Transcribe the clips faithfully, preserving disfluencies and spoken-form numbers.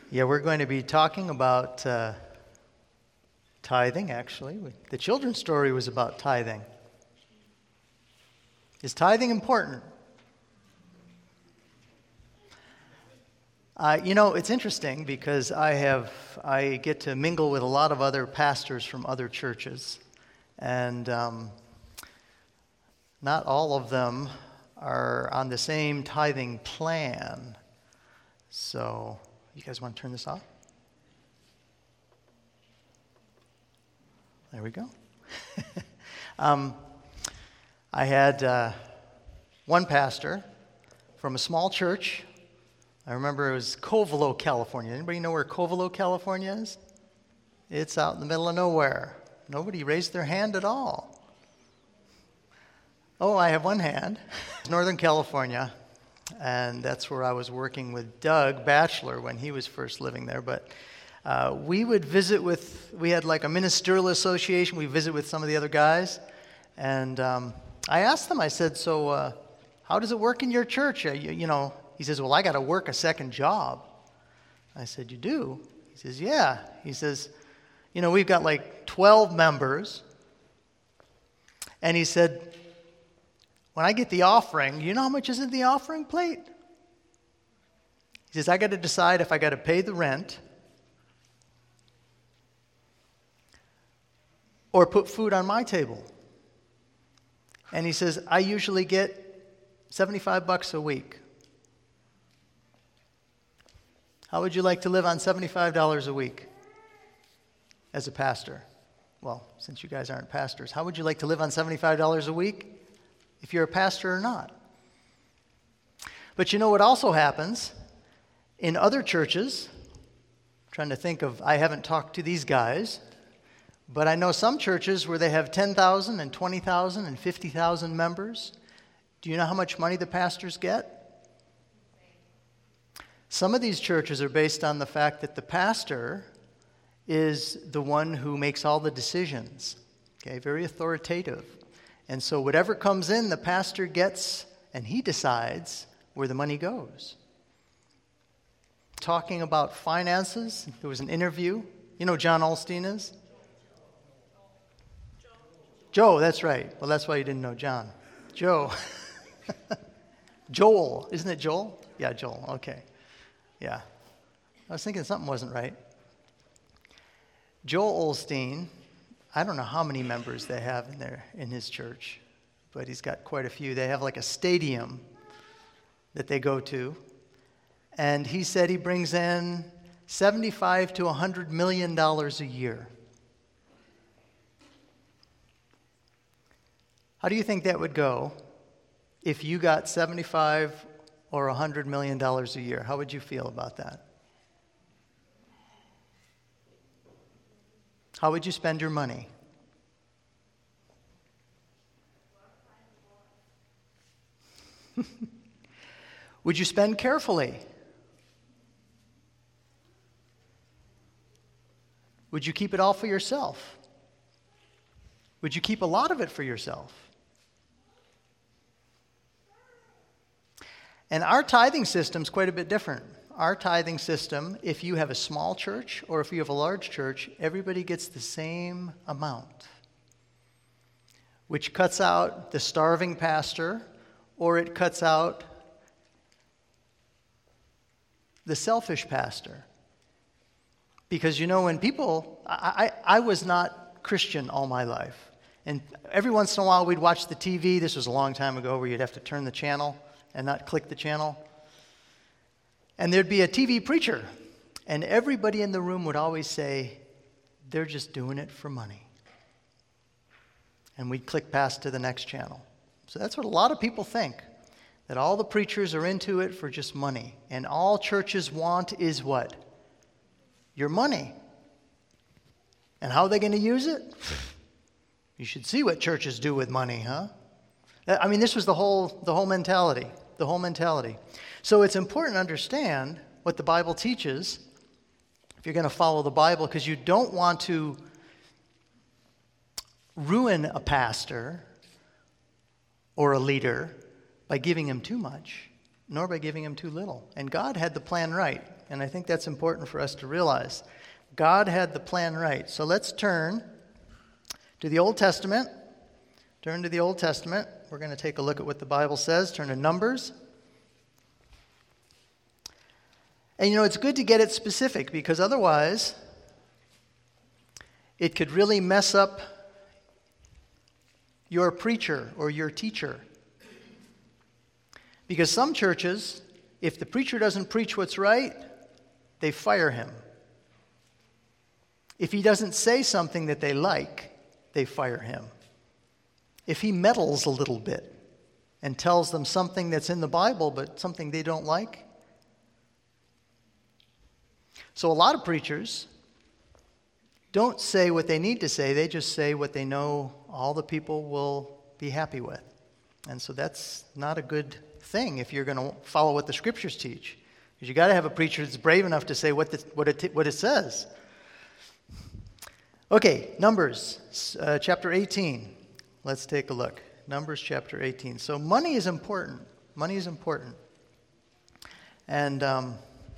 Yeah, we're going to be talking about uh, tithing, actually. The children's story was about tithing. Is tithing important? Uh, you know, it's interesting because I have I get to mingle with a lot of other pastors from other churches, and um, not all of them are on the same tithing plan. So, you guys want to turn this off? There we go. um, I had uh, one pastor from a small church. I remember it was Covelo, California. Anybody know where Covelo, California is? It's out in the middle of nowhere. Nobody raised their hand at all. Oh, I have one hand. Northern California, and that's where I was working with Doug Batchelor when he was first living there. But uh, we would visit with, we had like a ministerial association. We visit with some of the other guys. And um, I asked them, I said, so uh, how does it work in your church? Uh, you, you know, he says, well, I got to work a second job. I said, you do? He says, yeah. He says, you know, we've got like twelve members. And he said, when I get the offering, you know how much is in the offering plate? He says, I got to decide if I got to pay the rent or put food on my table. And he says, I usually get seventy-five bucks a week. How would you like to live on seventy-five dollars a week as a pastor? Well, since you guys aren't pastors, how would you like to live on seventy-five dollars a week if you're a pastor or not? But you know what also happens in other churches? I'm trying to think of, I haven't talked to these guys, but I know some churches where they have ten thousand and twenty thousand and fifty thousand members. Do you know how much money the pastors get? Some of these churches are based on the fact that the pastor is the one who makes all the decisions. Okay, very authoritative. And so whatever comes in, the pastor gets, and he decides where the money goes. Talking about finances, there was an interview. You know who John Osteen is? Joe, that's right. Well, that's why you didn't know John. Joe. Joel. Isn't it Joel? Yeah, Joel. Okay. Yeah. I was thinking something wasn't right. Joel Osteen, I don't know how many members they have in there in his church, but he's got quite a few. They have like a stadium that they go to. And he said he brings in seventy-five to one hundred million dollars a year. How do you think that would go if you got seventy-five or one hundred million dollars a year? How would you feel about that? How would you spend your money? Would you spend carefully? Would you keep it all for yourself? Would you keep a lot of it for yourself? And our tithing system is quite a bit different. Our tithing system, if you have a small church or if you have a large church, everybody gets the same amount, which cuts out the starving pastor, or it cuts out the selfish pastor. Because, you know, when people, I, I, I was not Christian all my life. And every once in a while we'd watch the T V. This was a long time ago where you'd have to turn the channel and not click the channel. And there'd be a T V preacher, and everybody in the room would always say, they're just doing it for money. And we'd click past to the next channel. So that's what a lot of people think, that all the preachers are into it for just money. And all churches want is what? Your money. And how are they going to use it? You should see what churches do with money, huh? I mean, this was the whole the whole mentality, the whole mentality. So it's important to understand what the Bible teaches if you're going to follow the Bible, because you don't want to ruin a pastor or a leader by giving him too much. nor by giving him too little. And God had the plan right. And I think that's important for us to realize. God had the plan right. So let's turn to the Old Testament. Turn to the Old Testament. We're going to take a look at what the Bible says. Turn to Numbers. And you know, it's good to get it specific, because otherwise it could really mess up your preacher or your teacher. Because some churches, if the preacher doesn't preach what's right, they fire him. If he doesn't say something that they like, they fire him. If he meddles a little bit and tells them something that's in the Bible but something they don't like. So a lot of preachers don't say what they need to say. They just say what they know all the people will be happy with. And so that's not a good thing if you're going to follow what the Scriptures teach. Because you got to have a preacher that's brave enough to say what, the, what, it, what it says. Okay, Numbers uh, chapter eighteen. Let's take a look. Numbers chapter eighteen. So money is important. Money is important. And um,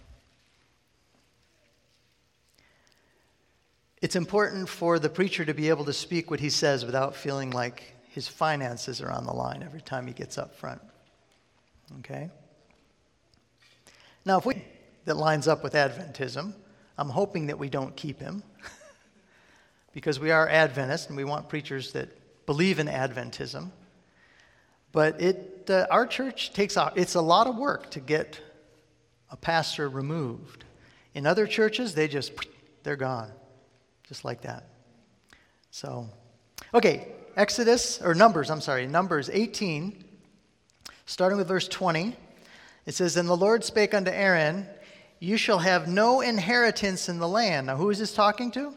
it's important for the preacher to be able to speak what he says without feeling like his finances are on the line every time he gets up front. Okay? Now, if we that lines up with Adventism, I'm hoping that we don't keep him. Because we are Adventists and we want preachers that believe in Adventism. But it, uh, our church takes out, it's a lot of work to get a pastor removed. In other churches, they just, they're gone. Just like that. So, okay, Exodus, or Numbers, I'm sorry, Numbers eighteen, starting with verse twenty. It says, "And the Lord spake unto Aaron, You shall have no inheritance in the land." Now, who is this talking to?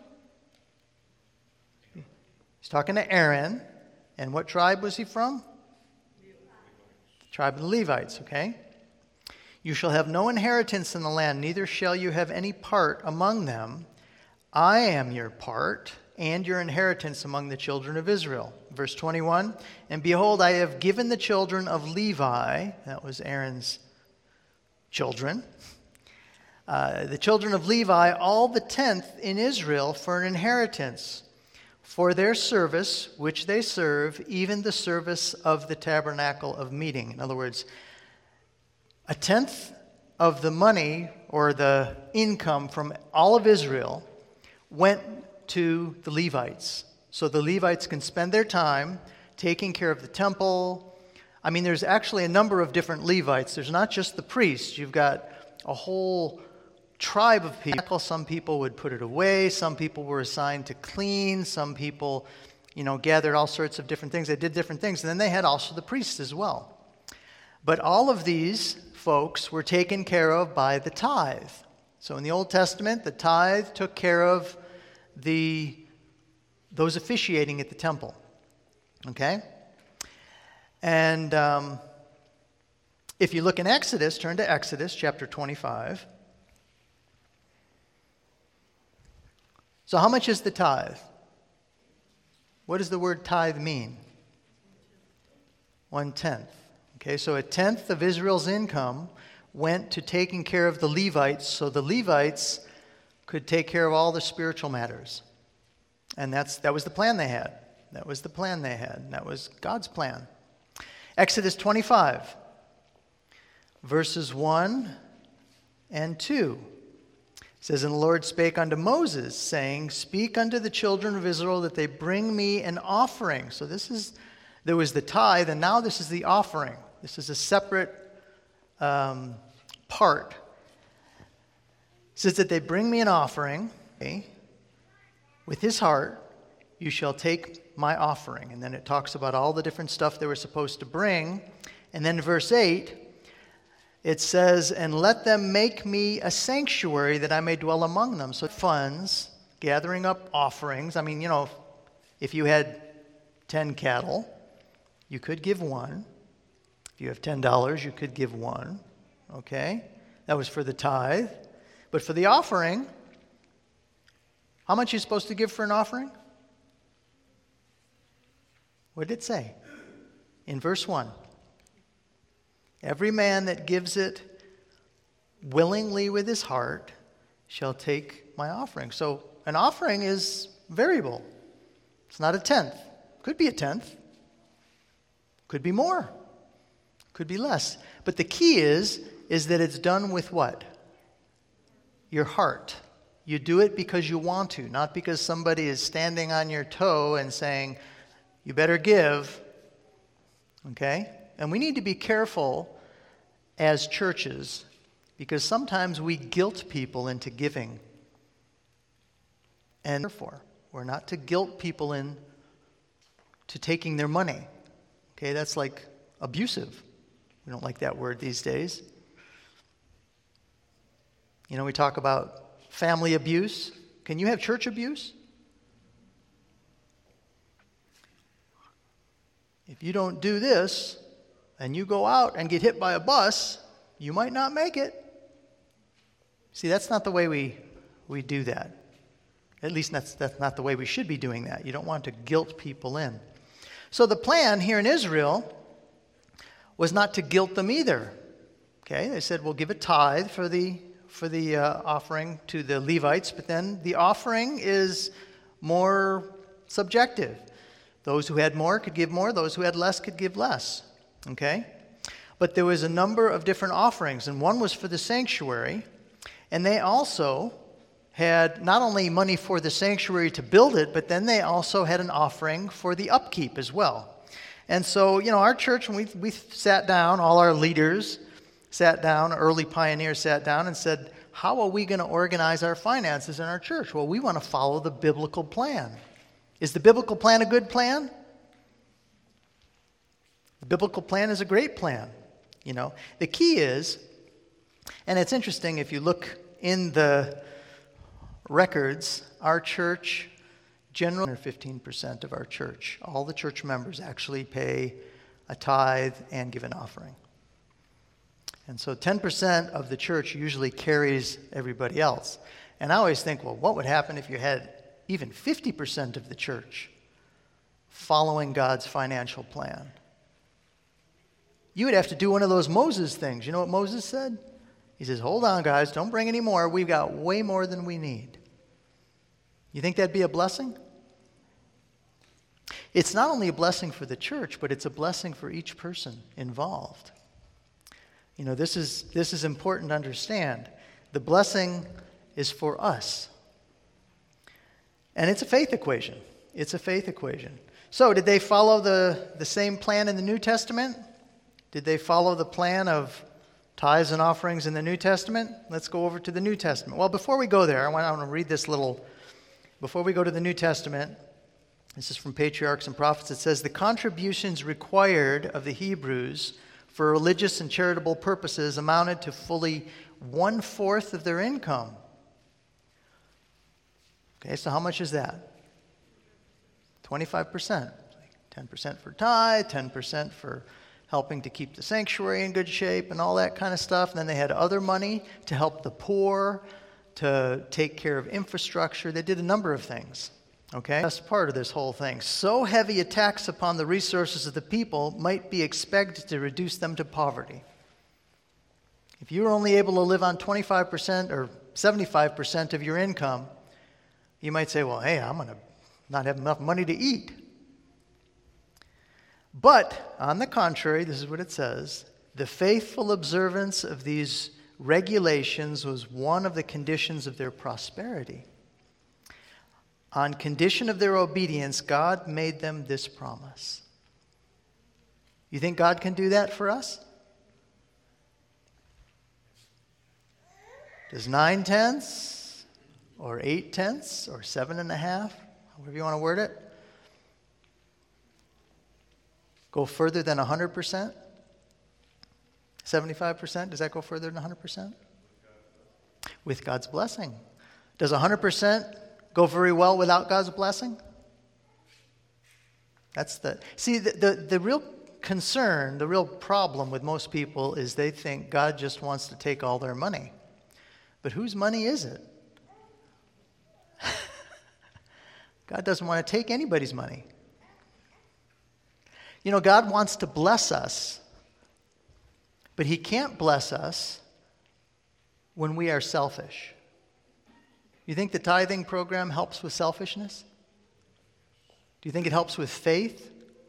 He's talking to Aaron. And what tribe was he from? The tribe of the Levites, okay? "You shall have no inheritance in the land, neither shall you have any part among them. I am your part and your inheritance among the children of Israel." Verse twenty-one, "And behold, I have given the children of Levi," that was Aaron's children, uh, "the children of Levi, all the tenth in Israel for an inheritance, for their service which they serve, even the service of the tabernacle of meeting." In other words, a tenth of the money or the income from all of Israel went to the Levites. So the Levites can spend their time taking care of the temple. I mean, there's actually a number of different Levites. There's not just the priests. You've got a whole tribe of people. Some people would put it away. Some people were assigned to clean. Some people, you know, gathered all sorts of different things. They did different things. And then they had also the priests as well. But all of these folks were taken care of by the tithe. So in the Old Testament, the tithe took care of the those officiating at the temple. Okay? And um, if you look in Exodus, turn to Exodus chapter twenty-five. So how much is the tithe? What does the word tithe mean? One-tenth. Okay, so a tenth of Israel's income went to taking care of the Levites, so the Levites could take care of all the spiritual matters. And that's that was the plan they had. That was the plan they had. That was God's plan. Exodus twenty-five, verses one and two. It says, "And the Lord spake unto Moses, saying, Speak unto the children of Israel that they bring me an offering." So this is, there was the tithe, and now this is the offering. This is a separate um, part. It says that they bring me an offering. Okay? "With his heart you shall take my offering." And then it talks about all the different stuff they were supposed to bring. And then verse eight, it says, "And let them make me a sanctuary that I may dwell among them." So funds, gathering up offerings. I mean, you know, if you had ten cattle, you could give one. If you have ten dollars, you could give one. Okay? That was for the tithe. But for the offering, how much are you supposed to give for an offering? What did it say? In verse one. Every man that gives it willingly with his heart shall take my offering. So an offering is variable. It's not a tenth. Could be a tenth. Could be more. Could be less. But the key is, is that it's done with what? Your heart. You do it because you want to, not because somebody is standing on your toe and saying, you better give. Okay? And we need to be careful as churches because sometimes we guilt people into giving. And therefore, we're not to guilt people into taking their money. Okay, that's like abusive. We don't like that word these days. You know, we talk about family abuse. Can you have church abuse? If you don't do this and you go out and get hit by a bus, you might not make it. See, that's not the way we, we do that. At least that's, that's not the way we should be doing that. You don't want to guilt people in. So the plan here in Israel was not to guilt them either. Okay, they said, we'll give a tithe for the for the uh, offering to the Levites, but then the offering is more subjective. Those who had more could give more, those who had less could give less. Okay? But there was a number of different offerings, and one was for the sanctuary, and they also had not only money for the sanctuary to build it, but then they also had an offering for the upkeep as well. And so, you know, our church, when we, we sat down, all our leaders sat down, early pioneers sat down and said, how are we going to organize our finances in our church? Well, we want to follow the biblical plan. Is the biblical plan a good plan? The biblical plan is a great plan. You know, the key is, and it's interesting if you look in the records, our church, generally fifteen percent of our church, all the church members actually pay a tithe and give an offering. And so ten percent of the church usually carries everybody else. And I always think, well, what would happen if you had even fifty percent of the church following God's financial plan? You would have to do one of those Moses things. You know what Moses said? He says, hold on, guys, don't bring any more. We've got way more than we need. You think that'd be a blessing? It's not only a blessing for the church, but it's a blessing for each person involved. You know, this is this is important to understand. The blessing is for us. And it's a faith equation. It's a faith equation. So, did they follow the, the same plan in the New Testament? Did they follow the plan of tithes and offerings in the New Testament? Let's go over to the New Testament. Well, before we go there, I want to read this little, before we go to the New Testament, this is from Patriarchs and Prophets. It says, the contributions required of the Hebrews for religious and charitable purposes amounted to fully one-fourth of their income. Okay, so how much is that? twenty-five percent. ten percent for tithe, ten percent for helping to keep the sanctuary in good shape and all that kind of stuff. And then they had other money to help the poor, to take care of infrastructure. They did a number of things. Okay? That's part of this whole thing. So heavy a tax upon the resources of the people might be expected to reduce them to poverty. If you were only able to live on twenty-five percent or seventy-five percent of your income, you might say, well, hey, I'm going to not have enough money to eat. But, on the contrary, this is what it says, the faithful observance of these regulations was one of the conditions of their prosperity. On condition of their obedience, God made them this promise. You think God can do that for us? Does nine tenths or eight tenths or seven and a half, however you want to word it, go further than one hundred percent? seventy-five percent? Does that go further than one hundred percent? With God's blessing. Does one hundred percent go very well without God's blessing? That's the... See, the, the, the real concern, the real problem with most people is they think God just wants to take all their money. But whose money is it? God doesn't want to take anybody's money. You know, God wants to bless us But he can't bless us when we are selfish. You think the tithing program helps with selfishness? Do you think it helps with faith?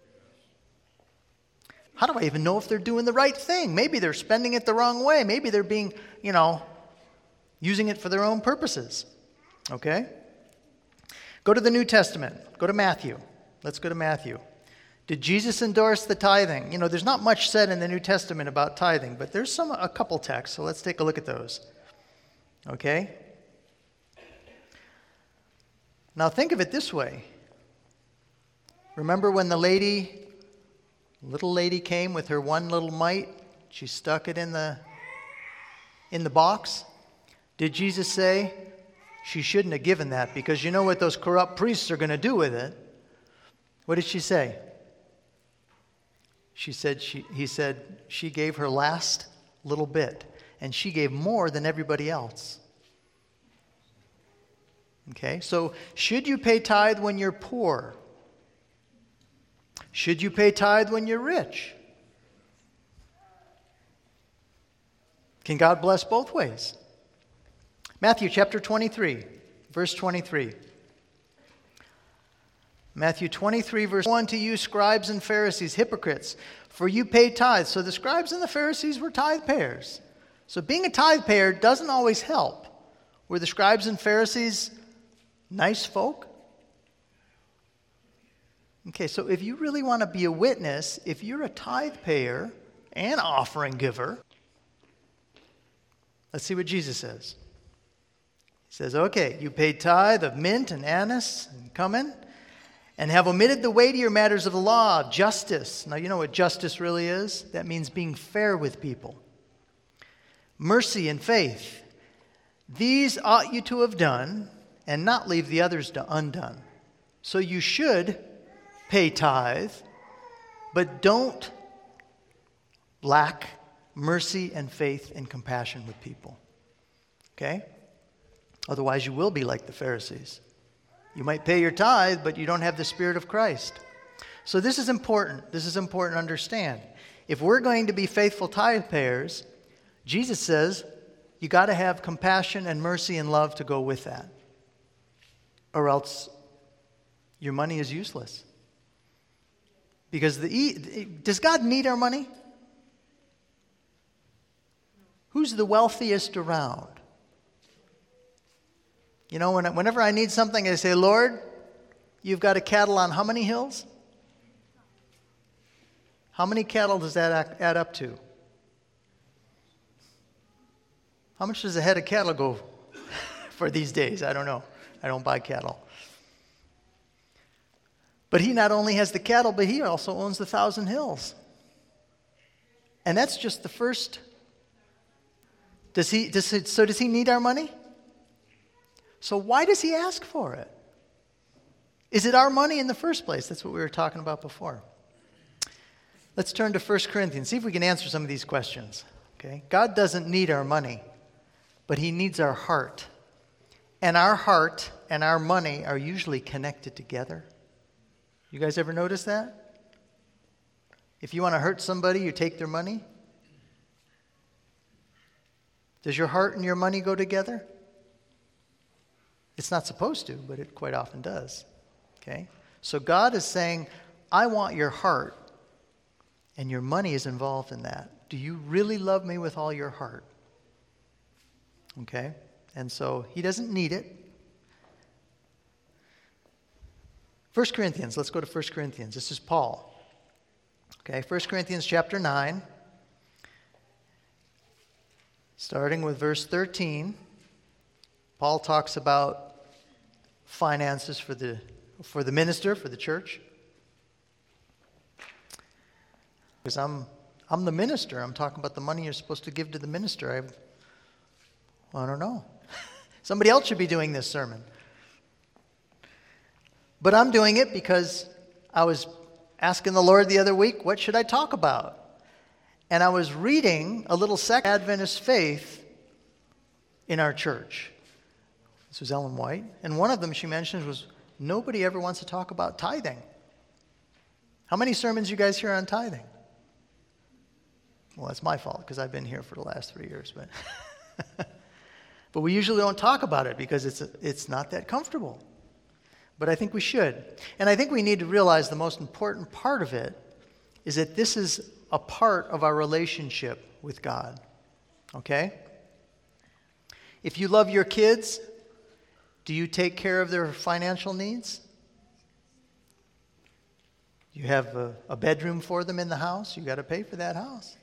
How do I even know if they're doing the right thing? Maybe they're spending it the wrong way. Maybe they're being, you know, using it for their own purposes. Okay? Go to the New Testament. Go to Matthew. Let's go to Matthew. Did Jesus endorse the tithing? You know, there's not much said in the New Testament about tithing, but there's some a couple texts, so let's take a look at those. Okay? Now think of it this way. Remember when the lady, little lady came with her one little mite? She stuck it in the in the box. Did Jesus say she shouldn't have given that because you know what those corrupt priests are going to do with it? What did she say? She said she he said she gave her last little bit, and she gave more than everybody else. Okay? So, should you pay tithe when you're poor? Should you pay tithe when you're rich? Can God bless both ways? Matthew chapter twenty-three, verse twenty-three. Matthew twenty-three, verse one, to you scribes and Pharisees, hypocrites, for you pay tithes. So the scribes and the Pharisees were tithe payers. So being a tithe payer doesn't always help. Were the scribes and Pharisees nice folk? Okay, so if you really want to be a witness, if you're a tithe payer and offering giver, let's see what Jesus says. He says, okay, you paid tithe of mint and anise and cumin, and have omitted the weightier matters of the law, justice. Now, you know what justice really is? That means being fair with people. Mercy and faith. These ought you to have done, and not leave the others undone. So you should pay tithe, but don't lack mercy and faith and compassion with people. Okay? Otherwise, you will be like the Pharisees. You might pay your tithe, but you don't have the Spirit of Christ. So this is important. This is important to understand. If we're going to be faithful tithe payers, Jesus says you got to have compassion and mercy and love to go with that. Or else your money is useless. Because the does God need our money? Who's the wealthiest around? You know, when, whenever I need something, I say, Lord, you've got a cattle on how many hills? How many cattle does that add up to? How much does a head of cattle go for these days? I don't know. I don't buy cattle. But he not only has the cattle, but he also owns the thousand hills. And that's just the first. Does he, does he, so does he need our money? So why does he ask for it? Is it our money in the first place? That's what we were talking about before. Let's turn to First Corinthians. See if we can answer some of these questions. Okay? God doesn't need our money, but he needs our heart. And our heart and our money are usually connected together. You guys ever notice that? If you want to hurt somebody, you take their money. Does your heart and your money go together? It's not supposed to, but it quite often does. Okay? So God is saying, I want your heart, and your money is involved in that. Do you really love me with all your heart? Okay? And so he doesn't need it. First Corinthians, let's go to First Corinthians. This is Paul. Okay, First Corinthians chapter nine, starting with verse thirteen. Paul talks about finances for the for the minister, for the church. Because I'm I'm the minister. I'm talking about the money you're supposed to give to the minister. I, I don't know. Somebody else should be doing this sermon. But I'm doing it because I was asking the Lord the other week, what should I talk about? And I was reading a little section of Adventist faith in our church. This was Ellen White. And one of them she mentioned was, nobody ever wants to talk about tithing. How many sermons you guys hear on tithing? Well, that's my fault because I've been here for the last three years. But, but we usually don't talk about it because it's, it's not that comfortable. But I think we should. And I think we need to realize the most important part of it is that this is a part of our relationship with God. Okay? If you love your kids, do you take care of their financial needs? You have a, a bedroom for them in the house, you got to pay for that house.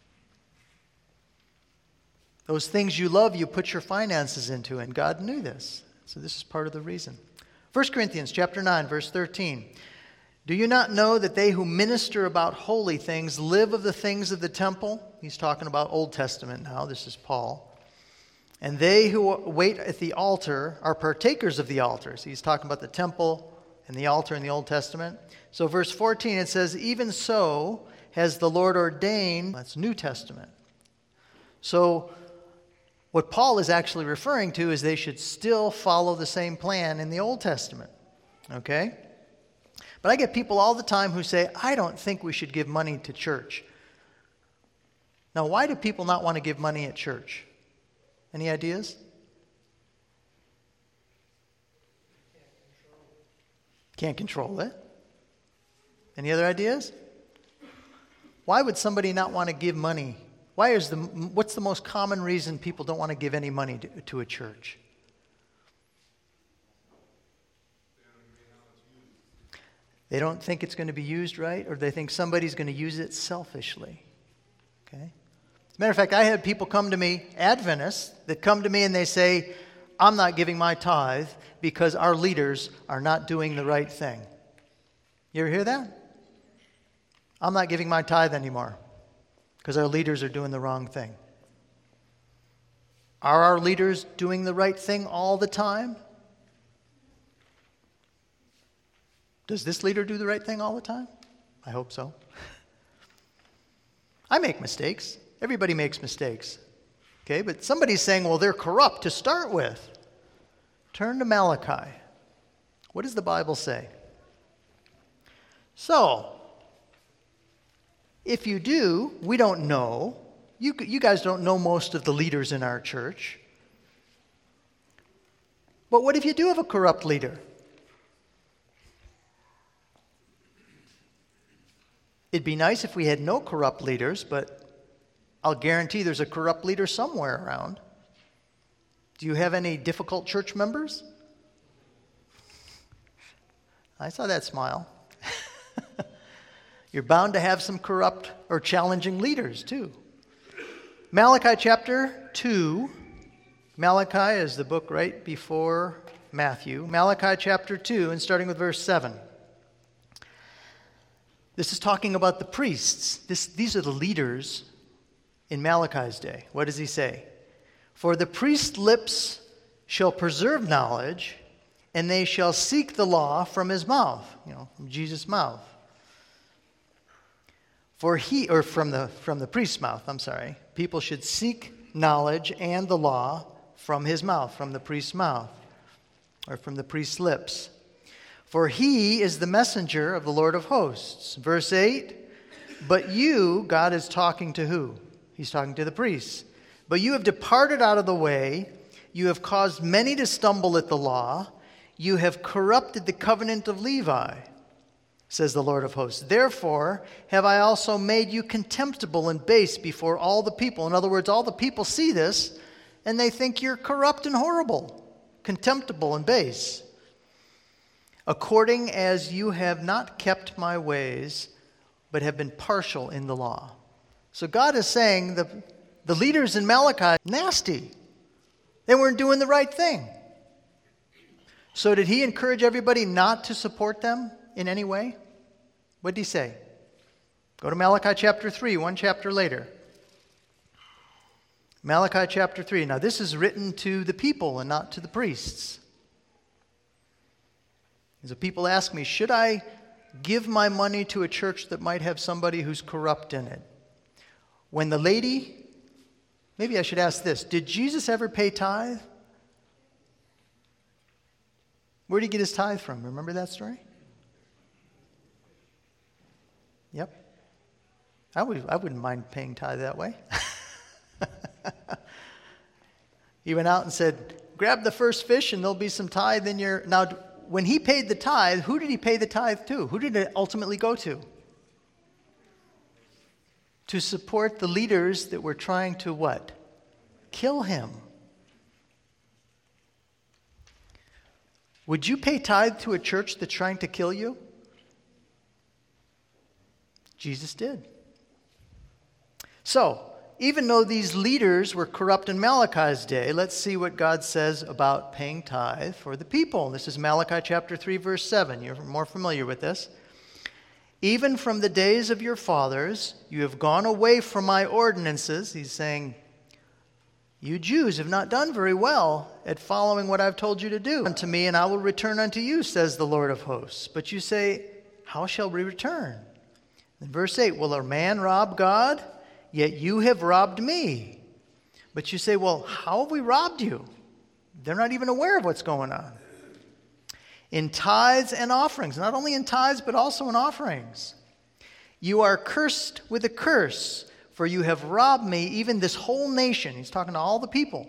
Those things you love, you put your finances into, and God knew this. So this is part of the reason. First Corinthians chapter nine, verse thirteen. Do you not know that they who minister about holy things live of the things of the temple? He's talking about Old Testament now. This is Paul. And they who wait at the altar are partakers of the altar. So he's talking about the temple and the altar in the Old Testament. So verse fourteen, it says, even so has the Lord ordained, that's New Testament. So what Paul is actually referring to is they should still follow the same plan in the Old Testament. Okay? But I get people all the time who say, I don't think we should give money to church. Now, why do people not want to give money at church? Any ideas? Can't control it. Any other ideas? Why would somebody not want to give money? Why is the what's the most common reason people don't want to give any money to, to a church? They don't think it's going to be used right, or they think somebody's going to use it selfishly. Okay? As a matter of fact, I had people come to me, Adventists, that come to me and they say, I'm not giving my tithe because our leaders are not doing the right thing. You ever hear that? I'm not giving my tithe anymore because our leaders are doing the wrong thing. Are our leaders doing the right thing all the time? Does this leader do the right thing all the time? I hope so. I make mistakes. Everybody makes mistakes. Okay, but somebody's saying, well, they're corrupt to start with. Turn to Malachi. What does the Bible say? So, if you do, we don't know. You, you guys don't know most of the leaders in our church. But what if you do have a corrupt leader? It'd be nice if we had no corrupt leaders, but I'll guarantee there's a corrupt leader somewhere around. Do you have any difficult church members? I saw that smile. You're bound to have some corrupt or challenging leaders, too. Malachi chapter two. Malachi is the book right before Matthew. Malachi chapter two, and starting with verse seven. This is talking about the priests. This, these are the leaders in Malachi's day. What does he say? For the priest's lips shall preserve knowledge, and they shall seek the law from his mouth. You know, from Jesus' mouth. For he, or from the from the priest's mouth, I'm sorry. People should seek knowledge and the law from his mouth, from the priest's mouth, or from the priest's lips. For he is the messenger of the Lord of hosts. Verse eight, but you, God is talking to who? He's talking to the priests. But you have departed out of the way. You have caused many to stumble at the law. You have corrupted the covenant of Levi, says the Lord of hosts. Therefore have I also made you contemptible and base before all the people. In other words, all the people see this, and they think you're corrupt and horrible, contemptible and base. According as you have not kept my ways, but have been partial in the law. So God is saying the, the leaders in Malachi, nasty. They weren't doing the right thing. So did he encourage everybody not to support them in any way? What did he say? Go to Malachi chapter three, one chapter later. Malachi chapter three. Now this is written to the people and not to the priests. So people ask me, should I give my money to a church that might have somebody who's corrupt in it? When the lady, maybe I should ask this, did Jesus ever pay tithe? Where did he get his tithe from? Remember that story? Yep. I, would, I wouldn't mind paying tithe that way. He went out and said, grab the first fish and there'll be some tithe in your... Now, when he paid the tithe, who did he pay the tithe to? Who did it ultimately go to? To support the leaders that were trying to what? Kill him. Would you pay tithe to a church that's trying to kill you? Jesus did. So, even though these leaders were corrupt in Malachi's day, let's see what God says about paying tithe for the people. This is Malachi chapter three, verse seven. You're more familiar with this. Even from the days of your fathers, you have gone away from my ordinances. He's saying, you Jews have not done very well at following what I've told you to do. Unto me, and I will return unto you, says the Lord of hosts. But you say, how shall we return? In verse eight, will a man rob God? Yet you have robbed me. But you say, well, how have we robbed you? They're not even aware of what's going on. In tithes and offerings, not only in tithes, but also in offerings. You are cursed with a curse, for you have robbed me, even this whole nation. He's talking to all the people.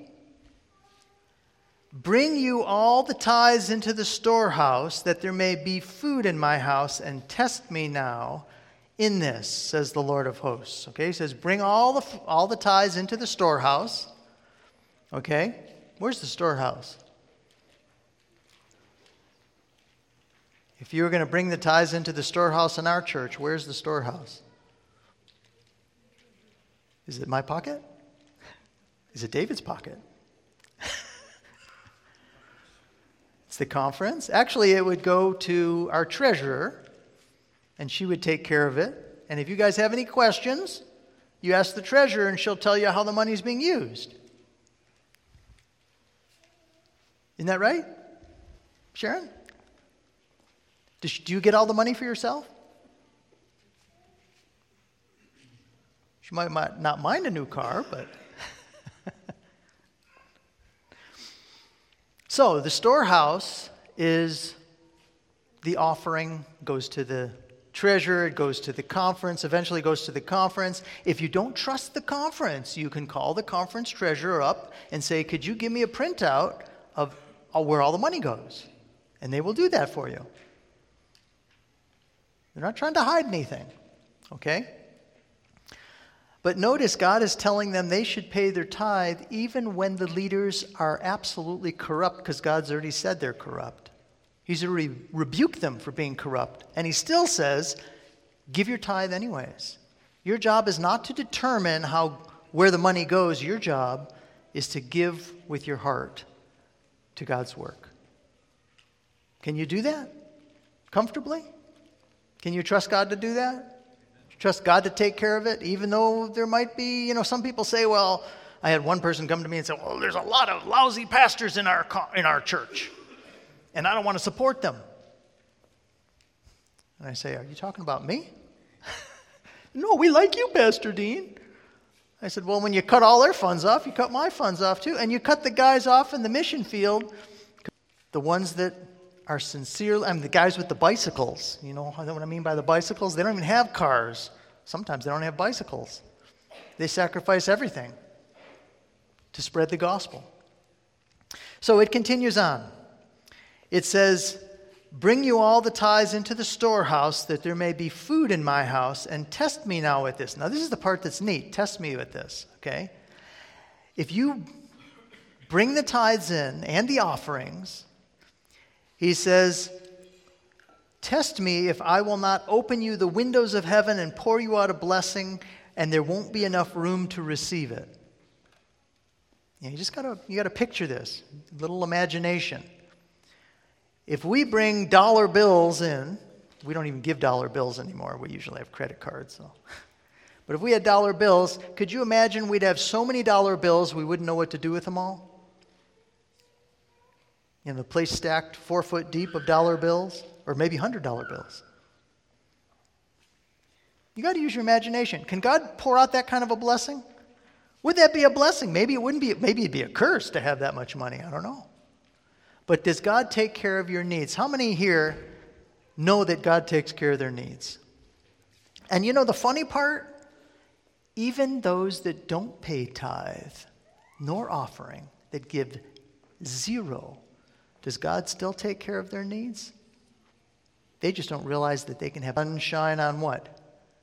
Bring you all the tithes into the storehouse, that there may be food in my house, and test me now in this, says the Lord of hosts. Okay, he says, bring all the all the tithes into the storehouse. Okay, where's the storehouse? If you were going to bring the tithes into the storehouse in our church, where's the storehouse? Is it my pocket? Is it David's pocket? It's the conference. Actually, it would go to our treasurer, and she would take care of it. And if you guys have any questions, you ask the treasurer, and she'll tell you how the money is being used. Isn't that right, Sharon? Do you get all the money for yourself? She might, might not mind a new car, but... So, the storehouse is the offering, goes to the treasurer, it goes to the conference, eventually goes to the conference. If you don't trust the conference, you can call the conference treasurer up and say, could you give me a printout of where all the money goes? And they will do that for you. They're not trying to hide anything, okay? But notice God is telling them they should pay their tithe even when the leaders are absolutely corrupt, because God's already said they're corrupt. He's already rebuked them for being corrupt. And he still says, give your tithe anyways. Your job is not to determine how where the money goes. Your job is to give with your heart to God's work. Can you do that comfortably? Can you trust God to do that? Trust God to take care of it, even though there might be, you know, some people say, well, I had one person come to me and say, well, there's a lot of lousy pastors in our in our church, and I don't want to support them. And I say, are you talking about me? No, we like you, Pastor Dean. I said, well, when you cut all their funds off, you cut my funds off too, and you cut the guys off in the mission field, the ones that are sincere, I mean, the guys with the bicycles, you know what I mean by the bicycles? They don't even have cars. Sometimes they don't have bicycles. They sacrifice everything to spread the gospel. So it continues on. It says, bring you all the tithes into the storehouse, that there may be food in my house, and test me now with this. Now this is the part that's neat. Test me with this, okay? If you bring the tithes in and the offerings, he says, test me if I will not open you the windows of heaven and pour you out a blessing, and there won't be enough room to receive it. Yeah, you just gotta you gotta picture this, a little imagination. If we bring dollar bills in, we don't even give dollar bills anymore. We usually have credit cards. So. But if we had dollar bills, could you imagine we'd have so many dollar bills we wouldn't know what to do with them all? You know, the place stacked four foot deep of dollar bills, or maybe hundred dollar bills. You got to use your imagination. Can God pour out that kind of a blessing? Would that be a blessing? Maybe it wouldn't be. Maybe it'd be a curse to have that much money. I don't know. But does God take care of your needs? How many here know that God takes care of their needs? And you know the funny part? even those that don't pay tithe nor offering, that give zero, does God still take care of their needs? They just don't realize that they can have sunshine on what?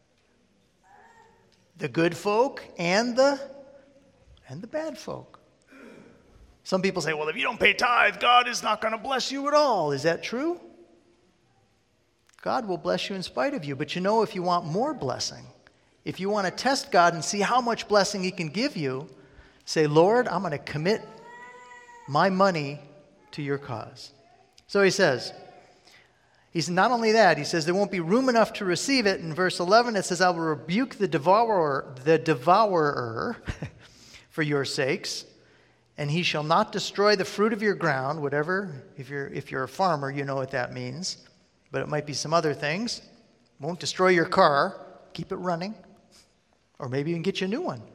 The good folk and the and the bad folk. Some people say, well, if you don't pay tithe, God is not going to bless you at all. Is that true? God will bless you in spite of you. But you know, if you want more blessing, if you want to test God and see how much blessing he can give you, say, Lord, I'm going to commit my money to your cause. So he says, he's not only that, he says there won't be room enough to receive it. In verse eleven, it says, I will rebuke the devourer, the devourer for your sakes, and he shall not destroy the fruit of your ground, whatever. If you're, if you're a farmer, you know what that means. But it might be some other things. Won't destroy your car. Keep it running. Or maybe even get you a new one.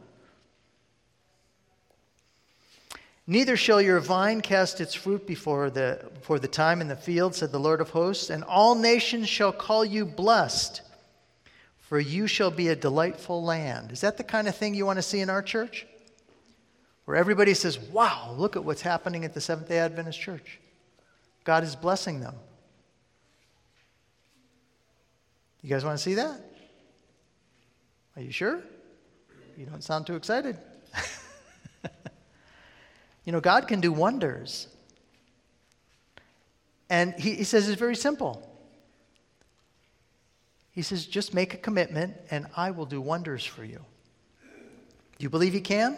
Neither shall your vine cast its fruit before the, before the time in the field, said the Lord of hosts, and all nations shall call you blessed, for you shall be a delightful land. Is that the kind of thing you want to see in our church? Where everybody says, wow, look at what's happening at the Seventh-day Adventist Church. God is blessing them. You guys want to see that? Are you sure? You don't sound too excited. You know, God can do wonders. And he, he says it's very simple. He says, just make a commitment and I will do wonders for you. Do you believe he can?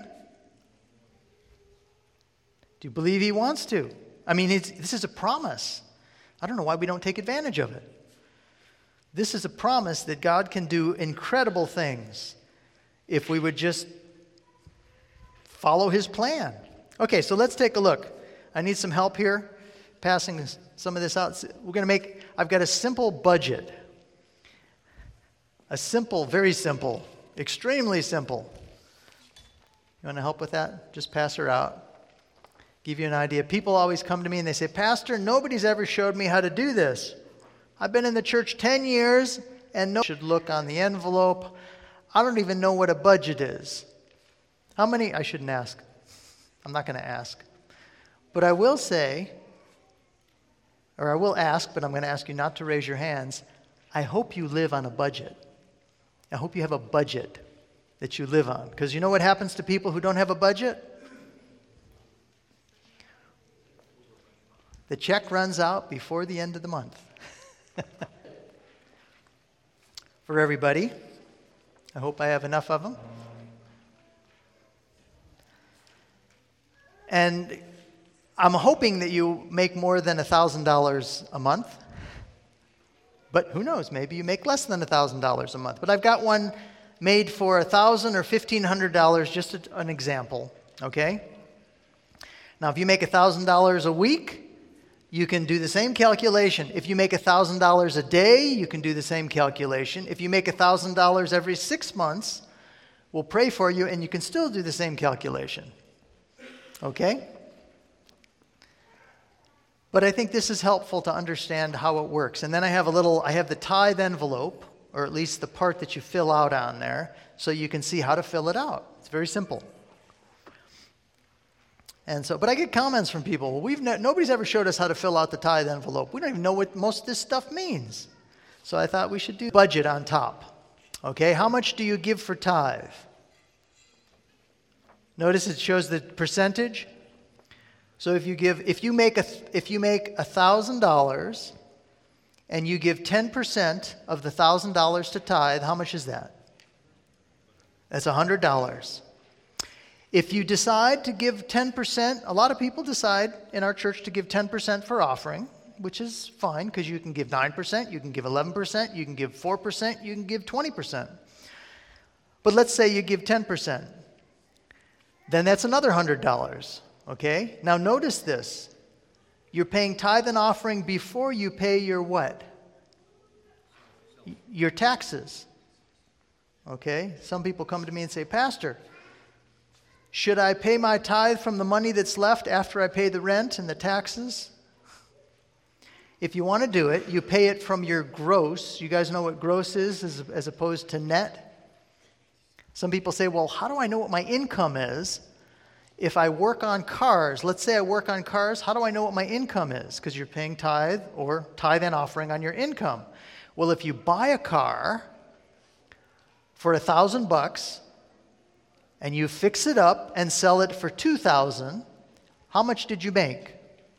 Do you believe he wants to? I mean, it's, this is a promise. I don't know why we don't take advantage of it. This is a promise that God can do incredible things if we would just follow his plan. Okay, so let's take a look. I need some help here, passing this, some of this out. We're going to make, I've got a simple budget. A simple, very simple, extremely simple. You want to help with that? Just pass her out. Give you an idea. People always come to me and they say, Pastor, nobody's ever showed me how to do this. I've been in the church ten years and no one should look on the envelope. I don't even know what a budget is. How many? I shouldn't ask. I'm not going to ask. But I will say, or I will ask, but I'm going to ask you not to raise your hands. I hope you live on a budget. I hope you have a budget that you live on. Because you know what happens to people who don't have a budget? The check runs out before the end of the month. For everybody. I hope I have enough of them. And I'm hoping that you make more than one thousand dollars a month. But who knows? Maybe you make less than one thousand dollars a month. But I've got one made for one thousand dollars or fifteen hundred dollars, just an example. Okay? Now, if you make one thousand dollars a week, you can do the same calculation. If you make one thousand dollars a day, you can do the same calculation. If you make one thousand dollars every six months, we'll pray for you, and you can still do the same calculation. Okay? But I think this is helpful to understand how it works. And then I have a little, I have the tithe envelope, or at least the part that you fill out on there, so you can see how to fill it out. It's very simple. And so, but I get comments from people. Well, we've ne- nobody's ever showed us how to fill out the tithe envelope. We don't even know what most of this stuff means. So I thought we should do budget on top. Okay, how much do you give for tithe? Notice it shows the percentage. So if you give, if you make a, if you make a thousand dollars, and you give ten percent of the thousand dollars to tithe, how much is that? That's a hundred dollars. If you decide to give ten percent, a lot of people decide in our church to give ten percent for offering, which is fine because you can give nine percent, you can give eleven percent, you can give four percent, you can give twenty percent. But let's say you give ten percent. Then that's another one hundred dollars, okay? Now notice this. You're paying tithe and offering before you pay your what? Your taxes, okay? Some people come to me and say, Pastor, should I pay my tithe from the money that's left after I pay the rent and the taxes? If you want to do it, you pay it from your gross. You guys know what gross is as, as opposed to net? Some people say, well, how do I know what my income is if I work on cars? Let's say I work on cars. How do I know what my income is? Because you're paying tithe or tithe and offering on your income. Well, if you buy a car for a thousand bucks and you fix it up and sell it for two thousand, how much did you make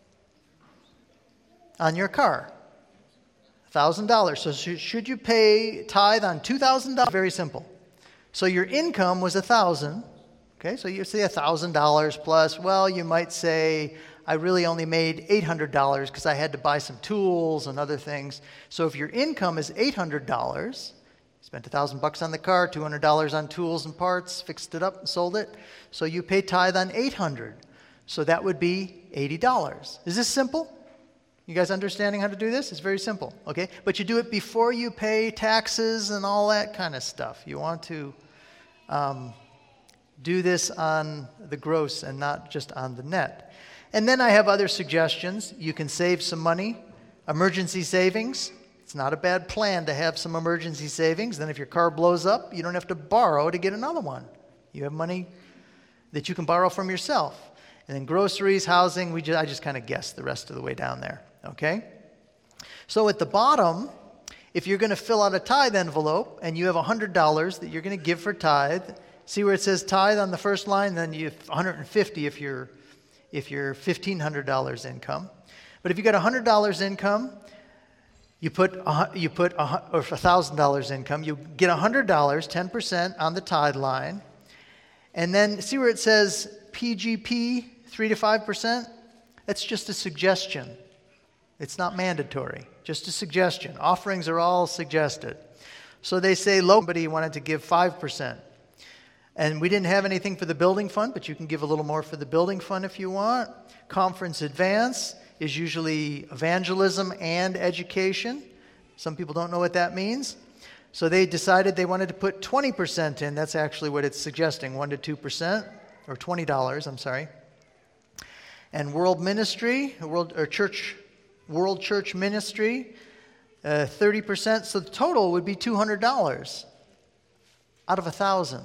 on your car? A thousand dollars. So should you pay tithe on two thousand dollars? Very simple. So your income was a thousand. Okay, so you say a thousand dollars plus. Well, you might say, I really only made eight hundred dollars because I had to buy some tools and other things. So if your income is eight hundred dollars, you spent a thousand bucks on the car, two hundred dollars on tools and parts, fixed it up and sold it. So you pay tithe on eight hundred. So that would be eighty dollars. Is this simple? You guys understanding how to do this? It's very simple, okay? But you do it before you pay taxes and all that kind of stuff. You want to um, do this on the gross and not just on the net. And then I have other suggestions. You can save some money. Emergency savings. It's not a bad plan to have some emergency savings. Then if your car blows up, you don't have to borrow to get another one. You have money that you can borrow from yourself. And then groceries, housing, we just, I just kind of guessed the rest of the way down there. Okay? So at the bottom, if you're going to fill out a tithe envelope and you have one hundred dollars that you're going to give for tithe, see where it says tithe on the first line, then you have one hundred fifty if you're if you're fifteen hundred dollars income. But if you got one hundred dollars income, you put a, you put a, or one thousand dollars income, you get one hundred dollars, ten percent on the tithe line. And then see where it says P G P, three to five percent? That's just a suggestion. It's not mandatory, just a suggestion. Offerings are all suggested. So they say, low, somebody wanted to give five percent. And we didn't have anything for the building fund, but you can give a little more for the building fund if you want. Conference advance is usually evangelism and education. Some people don't know what that means. So they decided they wanted to put twenty percent in. That's actually what it's suggesting, one to two percent, or twenty dollars, I'm sorry. And world ministry, world or church, world church ministry, uh, thirty percent. So the total would be two hundred dollars out of one thousand.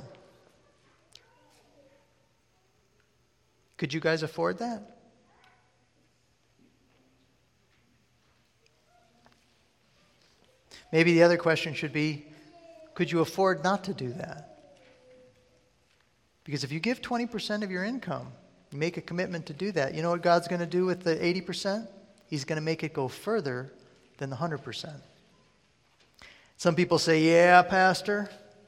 Could you guys afford that? Maybe the other question should be, could you afford not to do that? Because if you give twenty percent of your income, you make a commitment to do that, you know what God's going to do with the eighty percent? He's going to make it go further than the one hundred percent. Some people say, yeah, Pastor,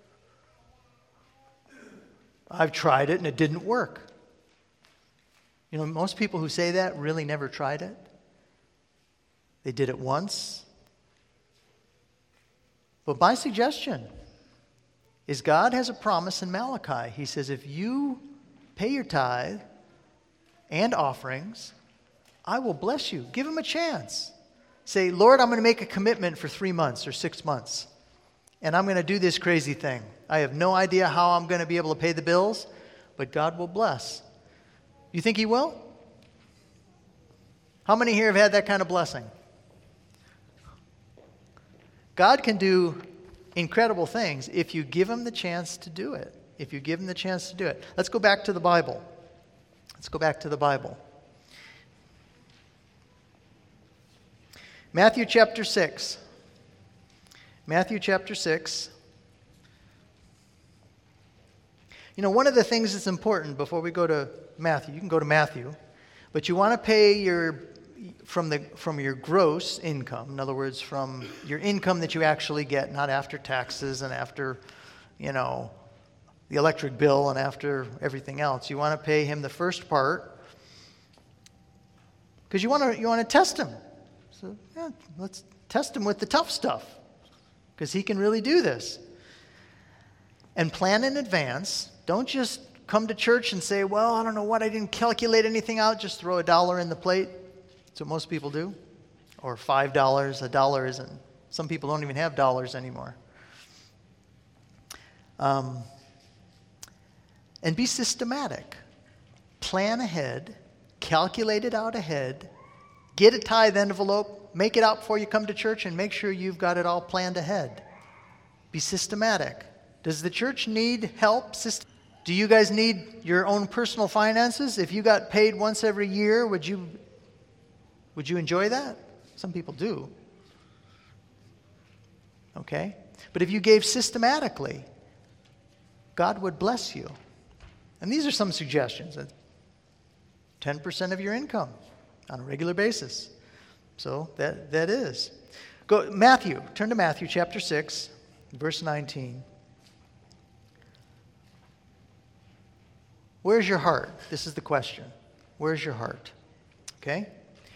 I've tried it and it didn't work. You know, most people who say that really never tried it. They did it once. But my suggestion is God has a promise in Malachi. He says, if you pay your tithe and offerings, I will bless you. Give him a chance. Say, Lord, I'm going to make a commitment for three months or six months. And I'm going to do this crazy thing. I have no idea how I'm going to be able to pay the bills, but God will bless. You think he will? How many here have had that kind of blessing? God can do incredible things if you give him the chance to do it. If you give him the chance to do it. Let's go back to the Bible. Let's go back to the Bible. Matthew chapter six. Matthew chapter six. You know, one of the things that's important before we go to Matthew, you can go to Matthew, but you want to pay your from the from your gross income. In other words, from your income that you actually get, not after taxes and after, you know, the electric bill and after everything else. You want to pay him the first part because you want to you want to test him. So yeah, let's test him with the tough stuff because he can really do this. And plan in advance. Don't just come to church and say, well, I don't know what, I didn't calculate anything out. Just throw a dollar in the plate. That's what most people do. Or five dollars. A dollar isn't. Some people don't even have dollars anymore. Um, and be systematic. Plan ahead. Calculate it out ahead. Get a tithe envelope. Make it out before you come to church and make sure you've got it all planned ahead. Be systematic. Does the church need help? Do you guys need your own personal finances? If you got paid once every year, would you would you enjoy that? Some people do. Okay? But if you gave systematically, God would bless you. And these are some suggestions. ten percent of your income on a regular basis. So that that is. Go Matthew, turn to Matthew chapter six, verse nineteen. Where's your heart? This is the question. Where's your heart? Okay?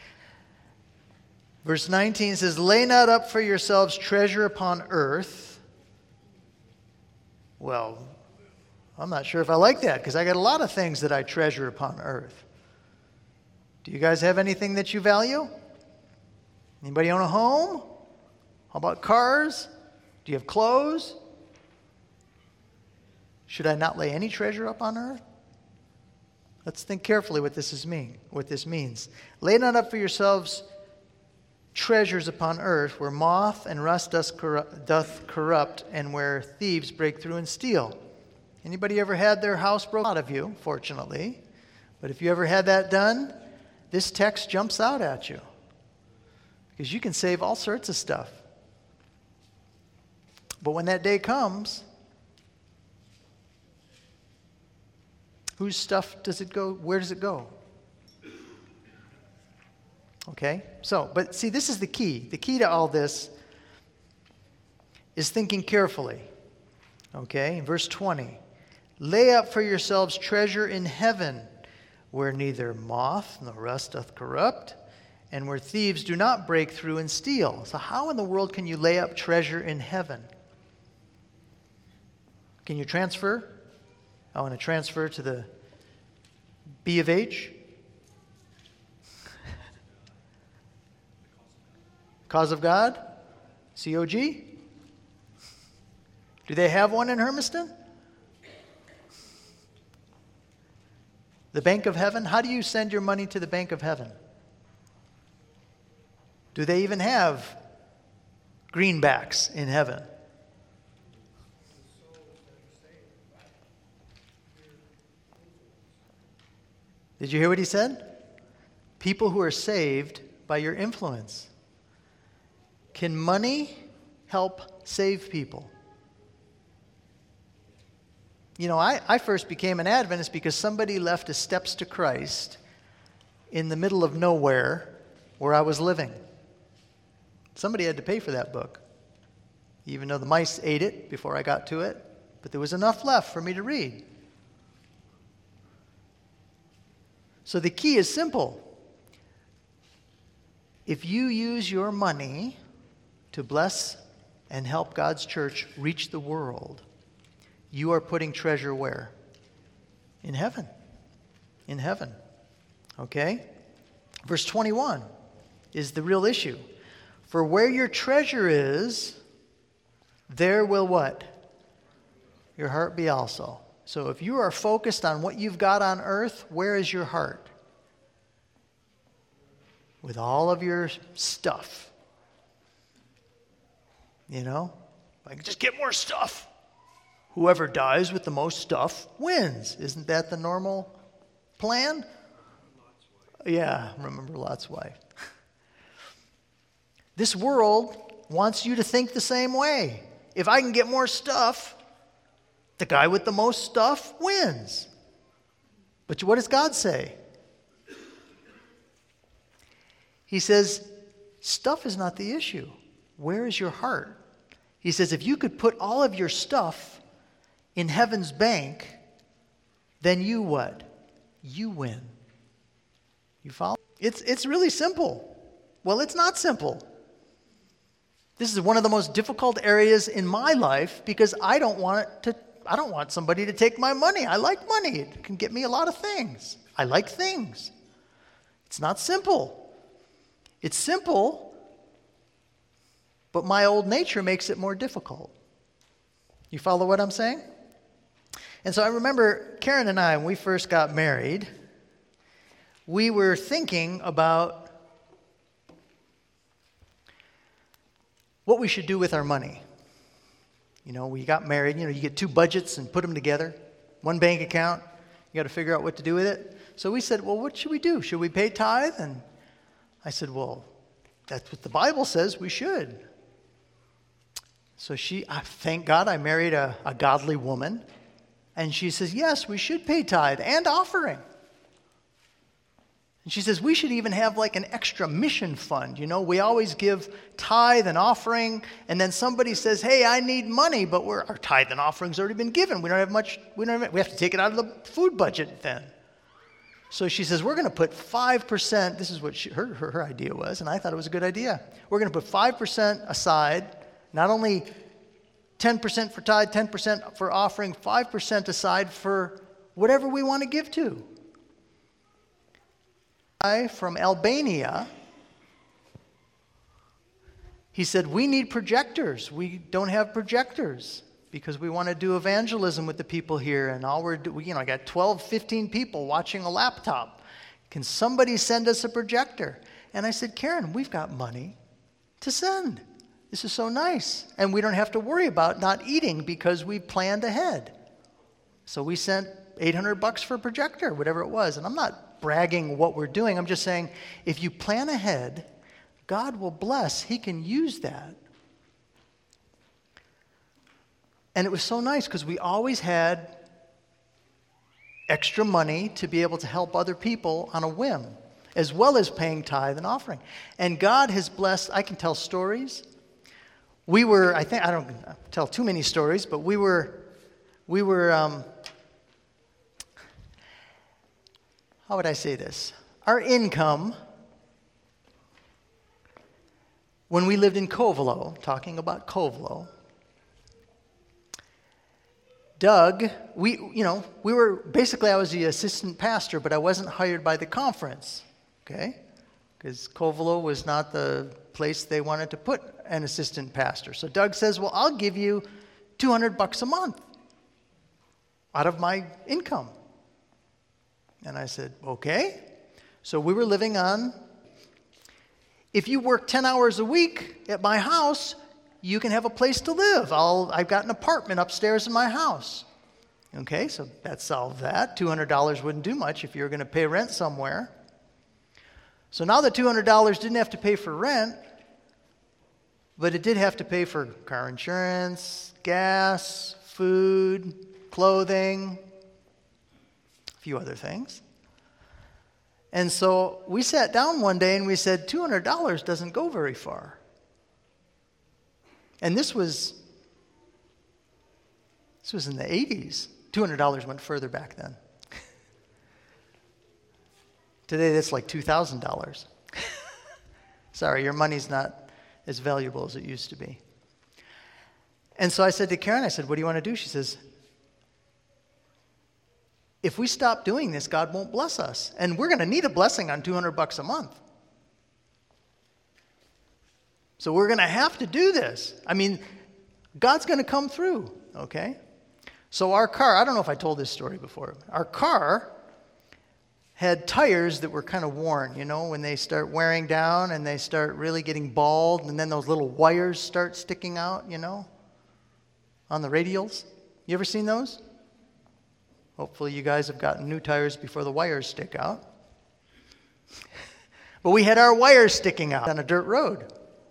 Verse nineteen says, "Lay not up for yourselves treasure upon earth." Well, I'm not sure if I like that, because I got a lot of things that I treasure upon earth. Do you guys have anything that you value? Anybody own a home? How about cars? Do you have clothes? Should I not lay any treasure up on earth? Let's think carefully what this is mean, what this means. Lay not up for yourselves treasures upon earth, where moth and rust doth corrupt, doth corrupt, and where thieves break through and steal. Anybody ever had their house broken out of you? Fortunately. But if you ever had that done, this text jumps out at you. Because you can save all sorts of stuff. But when that day comes, whose stuff does it go? Where does it go? Okay? So, but see, this is the key. The key to all this is thinking carefully. Okay? Verse twenty. "Lay up for yourselves treasure in heaven, where neither moth nor rust doth corrupt, and where thieves do not break through and steal." So how in the world can you lay up treasure in heaven? Can you transfer? I want to transfer to the B of H. Cause of God? C O G? Do they have one in Hermiston? The Bank of Heaven? How do you send your money to the Bank of Heaven? Do they even have greenbacks in heaven? Did you hear what he said? People who are saved by your influence. Can money help save people? You know, I, I first became an Adventist because somebody left a Steps to Christ in the middle of nowhere where I was living. Somebody had to pay for that book, even though the mice ate it before I got to it. But there was enough left for me to read. So the key is simple. If you use your money to bless and help God's church reach the world, you are putting treasure where? In heaven. In heaven. Okay? Verse twenty-one is the real issue. "For where your treasure is, there will" what? "Your heart be also." So if you are focused on what you've got on earth, where is your heart? With all of your stuff. You know? If I can just get more stuff. Whoever dies with the most stuff wins. Isn't that the normal plan? Yeah, remember Lot's wife. This world wants you to think the same way. If I can get more stuff, the guy with the most stuff wins. But what does God say? He says, stuff is not the issue. Where is your heart? He says, if you could put all of your stuff in heaven's bank, then you what? You win. You follow? It's, it's really simple. Well, it's not simple. This is one of the most difficult areas in my life because I don't want it to, I don't want somebody to take my money. I like money. It can get me a lot of things. I like things. It's not simple. It's simple, but my old nature makes it more difficult. You follow what I'm saying? And so I remember Karen and I, when we first got married, we were thinking about what we should do with our money. You know, we got married, you know, you get two budgets and put them together, one bank account, you got to figure out what to do with it. So we said, well, what should we do? Should we pay tithe? And I said, well, that's what the Bible says we should. So she, I, thank God I married a, a godly woman. And she says, yes, we should pay tithe and offering. And she says, we should even have like an extra mission fund. You know, we always give tithe and offering, and then somebody says, hey, I need money, but we're, our tithe and offering's already been given. We don't have much, we don't have, we have to take it out of the food budget then. So she says, we're going to put five percent, this is what she, her, her, her idea was, and I thought it was a good idea. We're going to put five percent aside, not only ten percent for tithe, ten percent for offering, five percent aside for whatever we want to give to. I from Albania, he said, we need projectors. We don't have projectors because we want to do evangelism with the people here. And all we're doing, you know, I got twelve, fifteen people watching a laptop. Can somebody send us a projector? And I said, Karen, we've got money to send. This is so nice. And we don't have to worry about not eating because we planned ahead. So we sent eight hundred bucks for a projector, whatever it was. And I'm not bragging what we're doing. I'm just saying, if you plan ahead, God will bless. He can use that. And it was so nice because we always had extra money to be able to help other people on a whim, as well as paying tithe and offering. And God has blessed. I can tell stories. We were, I think, I don't tell too many stories, but we were, we were, um, how would I say this? Our income, when we lived in Covelo, talking about Covelo, Doug, we, you know, we were, basically I was the assistant pastor, but I wasn't hired by the conference, okay? Because Covelo was not the place they wanted to put an assistant pastor. So Doug says, well, I'll give you two hundred bucks a month out of my income. And I said, okay. So we were living on, if you work ten hours a week at my house, you can have a place to live. I'll, I've got an apartment upstairs in my house. Okay, so that solved that. two hundred dollars wouldn't do much if you were going to pay rent somewhere. So now the two hundred dollars didn't have to pay for rent, but it did have to pay for car insurance, gas, food, clothing, a few other things. And so we sat down one day and we said, two hundred dollars doesn't go very far. And this was, this was in the eighties. two hundred dollars went further back then. Today, that's like two thousand dollars. Sorry, your money's not as valuable as it used to be. And so I said to Karen, I said, what do you want to do? She says, if we stop doing this, God won't bless us. And we're going to need a blessing on two hundred bucks a month. So we're going to have to do this. I mean, God's going to come through, okay? So our car, I don't know if I told this story before. Our car had tires that were kind of worn, you know, when they start wearing down and they start really getting bald, and then those little wires start sticking out, you know, on the radials. You ever seen those? Hopefully you guys have gotten new tires before the wires stick out. But we had our wires sticking out on a dirt road.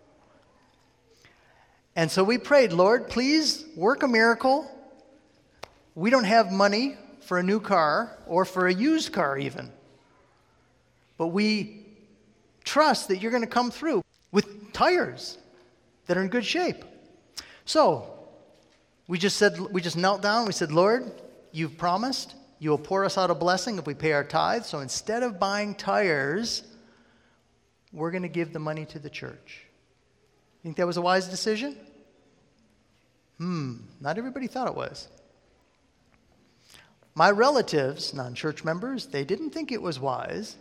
And so we prayed, Lord, please work a miracle. We don't have money for a new car or for a used car even. But we trust that you're going to come through with tires that are in good shape. So we just said, we just knelt down. We said, Lord, you've promised you will pour us out a blessing if we pay our tithe. So instead of buying tires, we're going to give the money to the church. Think that was a wise decision? Hmm, not everybody thought it was. My relatives, non-church members, they didn't think it was wise.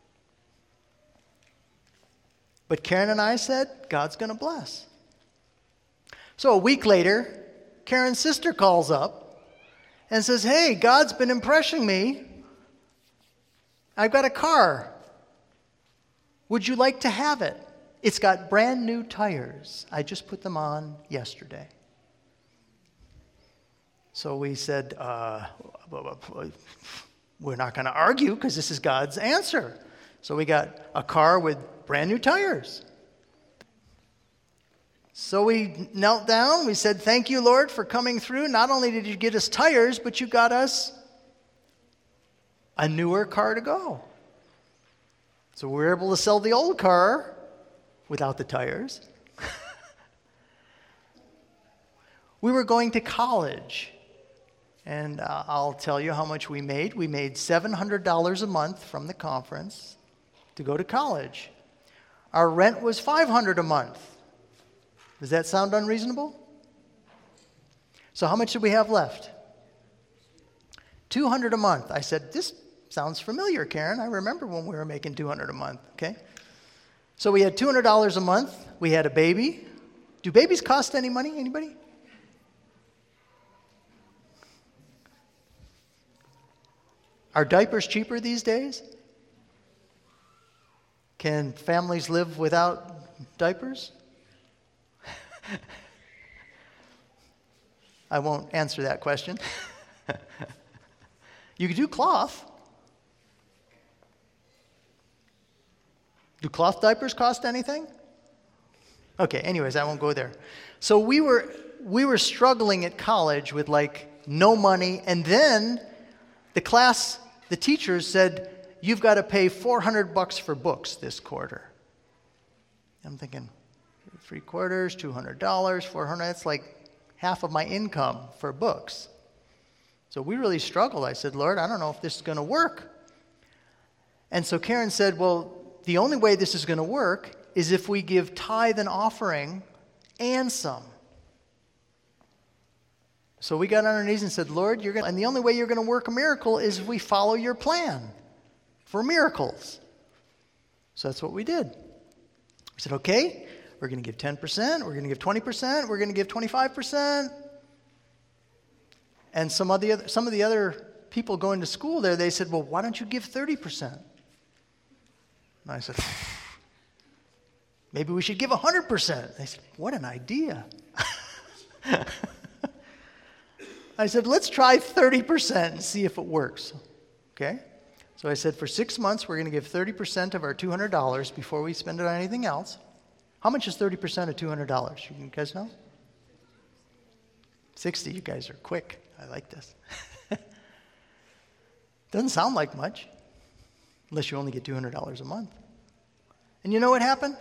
But Karen and I said, God's going to bless. So a week later, Karen's sister calls up and says, hey, God's been impressing me. I've got a car. Would you like to have it? It's got brand new tires. I just put them on yesterday. So we said, uh, we're not going to argue because this is God's answer. So we got a car with brand new tires. So we knelt down. We said, thank you, Lord, for coming through. Not only did you get us tires, but you got us a newer car to go. So we were able to sell the old car without the tires. We were going to college. And uh, I'll tell you how much we made. We made seven hundred dollars a month from the conference to go to college. Our rent was five hundred dollars a month. Does that sound unreasonable? So how much did we have left? two hundred dollars a month. I said, this sounds familiar, Karen. I remember when we were making two hundred dollars a month, okay? So we had two hundred dollars a month. We had a baby. Do babies cost any money? Anybody? Are diapers cheaper these days? Can families live without diapers? I won't answer that question. You could do cloth. Do cloth diapers cost anything? Okay, anyways, I won't go there. So we were we were struggling at college with like no money, and then the class, the teachers said, you've got to pay four hundred bucks for books this quarter. I'm thinking, three quarters, two hundred dollars, four hundred, that's like half of my income for books. So we really struggled. I said, Lord, I don't know if this is going to work. And so Karen said, well, the only way this is going to work is if we give tithe and offering and some. So we got on our knees and said, Lord, you're going, and the only way you're going to work a miracle is if we follow your plan for miracles. So that's what we did. We said, okay, we're going to give ten percent, we're going to give twenty percent, we're going to give twenty-five percent. And some of the other, some of the other people going to school there, they said, well, why don't you give thirty percent? And I said, maybe we should give one hundred percent. They said, what an idea. I said, let's try thirty percent and see if it works. Okay? So I said, for six months, we're going to give thirty percent of our two hundred dollars before we spend it on anything else. How much is thirty percent of two hundred dollars? You guys know? sixty. You guys are quick. I like this. Doesn't sound like much, unless you only get two hundred dollars a month. And you know what happened?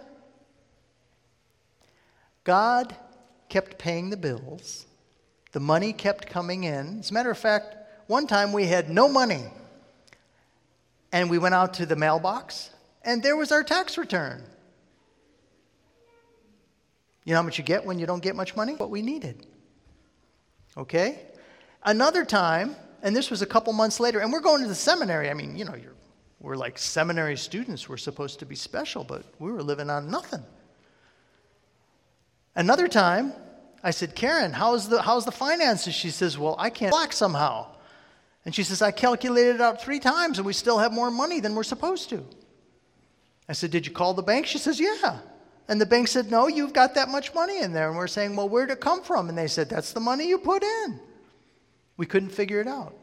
God kept paying the bills. The money kept coming in. As a matter of fact, one time we had no money. And we went out to the mailbox, and there was our tax return. You know how much you get when you don't get much money? What we needed. Okay? Another time, and this was a couple months later, and we're going to the seminary. I mean, you know, you're, we're like seminary students. We're supposed to be special, but we were living on nothing. Another time, I said, Karen, how's the, how's the finances? She says, well, I can't black somehow. And she says, I calculated it out three times, and we still have more money than we're supposed to. I said, did you call the bank? She says, yeah. And the bank said, no, you've got that much money in there. And we're saying, well, where'd it come from? And they said, that's the money you put in. We couldn't figure it out.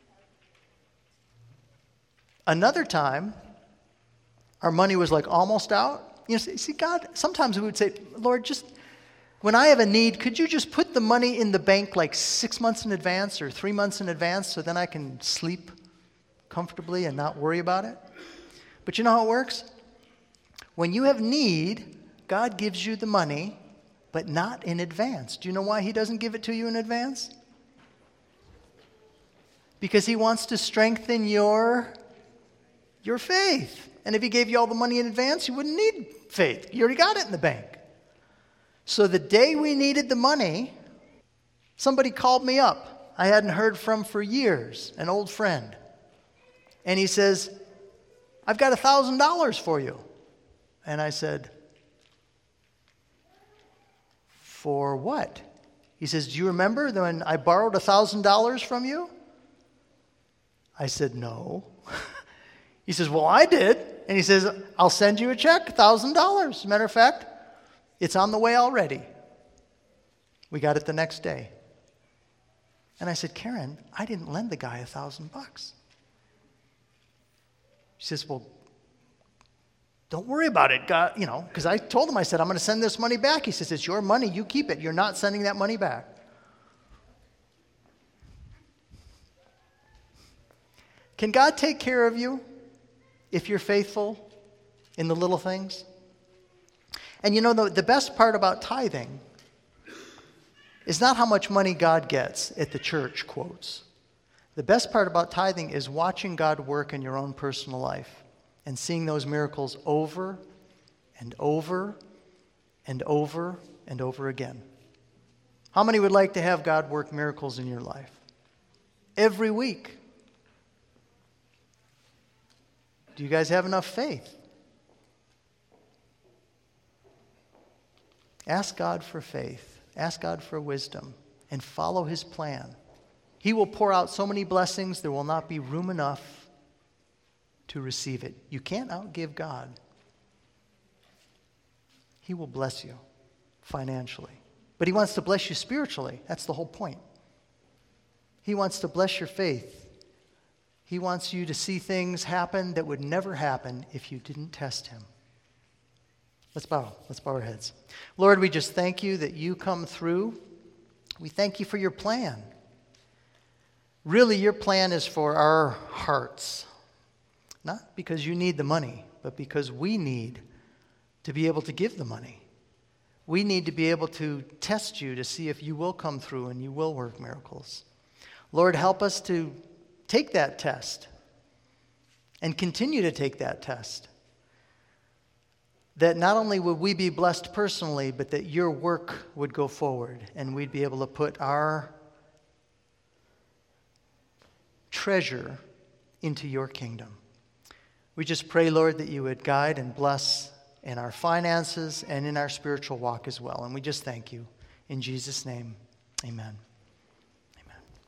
Another time, our money was like almost out. You know, see, God, sometimes we would say, Lord, just when I have a need, could you just put the money in the bank like six months in advance or three months in advance so then I can sleep comfortably and not worry about it? But you know how it works? When you have need, God gives you the money, but not in advance. Do you know why he doesn't give it to you in advance? Because he wants to strengthen your, your faith. And if he gave you all the money in advance, you wouldn't need faith. You already got it in the bank. So the day we needed the money, somebody called me up. I hadn't heard from for years, an old friend. And he says, I've got one thousand dollars for you. And I said, for what? He says, do you remember when I borrowed one thousand dollars from you? I said, no. He says, well, I did. And he says, I'll send you a check, one thousand dollars. As a matter of fact, it's on the way already. We got it the next day. And I said, Karen, I didn't lend the guy a thousand bucks. She says, well, don't worry about it, God, you know, because I told him, I said, I'm going to send this money back. He says, it's your money, you keep it. You're not sending that money back. Can God take care of you if you're faithful in the little things? And you know, the, the best part about tithing is not how much money God gets at the church, quotes. The best part about tithing is watching God work in your own personal life and seeing those miracles over and over and over and over again. How many would like to have God work miracles in your life? Every week. Do you guys have enough faith? Ask God for faith. Ask God for wisdom and follow his plan. He will pour out so many blessings, there will not be room enough to receive it. You can't outgive God. He will bless you financially. But he wants to bless you spiritually. That's the whole point. He wants to bless your faith. He wants you to see things happen that would never happen if you didn't test him. Let's bow. Let's bow our heads. Lord, we just thank you that you come through. We thank you for your plan. Really, your plan is for our hearts. Not because you need the money, but because we need to be able to give the money. We need to be able to test you to see if you will come through and you will work miracles. Lord, help us to take that test and continue to take that test. That not only would we be blessed personally, but that your work would go forward and we'd be able to put our treasure into your kingdom. We just pray, Lord, that you would guide and bless in our finances and in our spiritual walk as well. And we just thank you. In Jesus' name, amen.